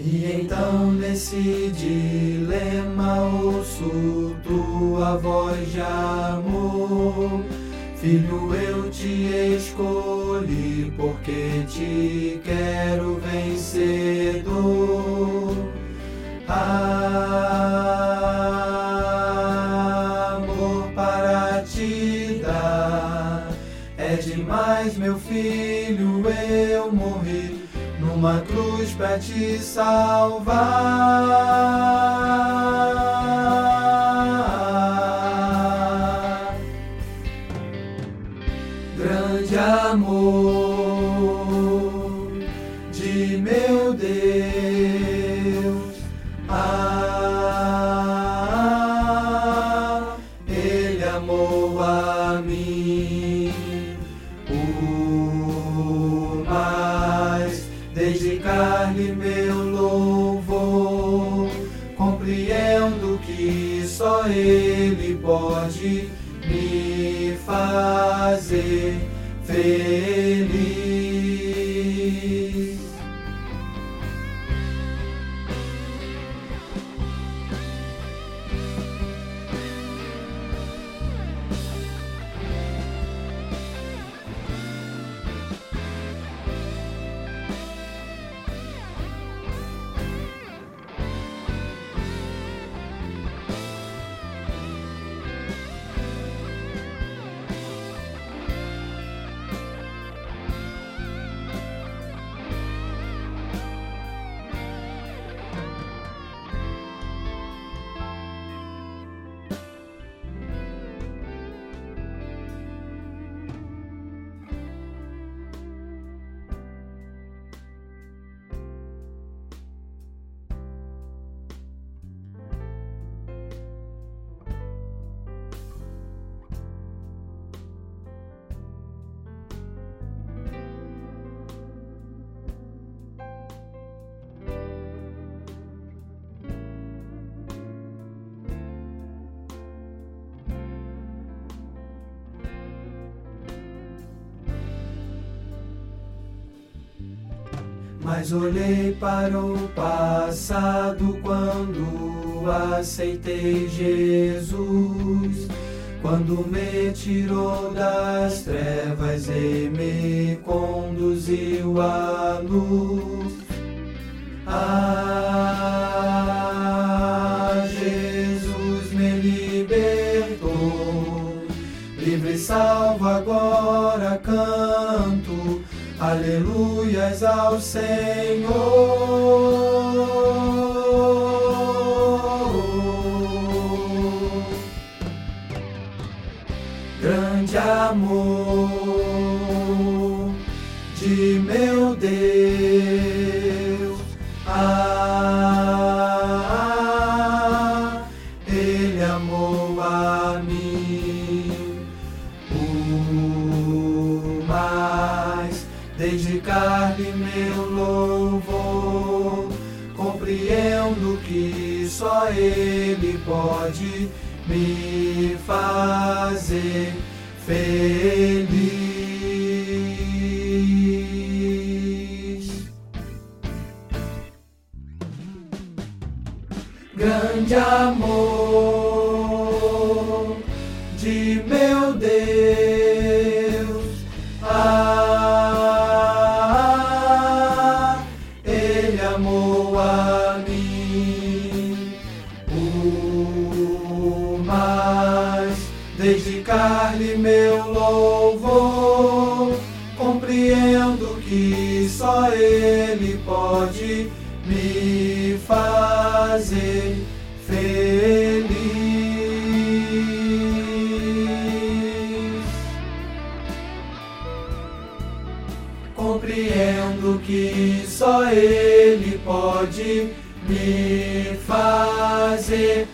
E então nesse dilema ouço tua voz de amor. Filho, eu te escolhi porque te quero vencedor. Amor para te dar, é demais, meu filho, eu morri numa cruz pra te salvar. Grande amor de meu Deus, Ele amou a mim. Por mais dedicar-lhe meu louvor, compreendo que só Ele pode me fazer feliz. Mas olhei para o passado quando aceitei Jesus, quando me tirou das trevas e me conduziu à luz. Jesus me libertou, livre e salvo agora canto aleluias ao Senhor. Grande amor de meu Deus, Ele amou a mim. Por mais dedicar-lhe meu louvor, compreendo que só Ele pode me fazer feliz. Grande amor de meu Deus, Ele amou a mim. Por mais dedicar-lhe meu louvor, compreendo que só Ele pode me fazer feliz. Compreendo que só Ele pode me fazer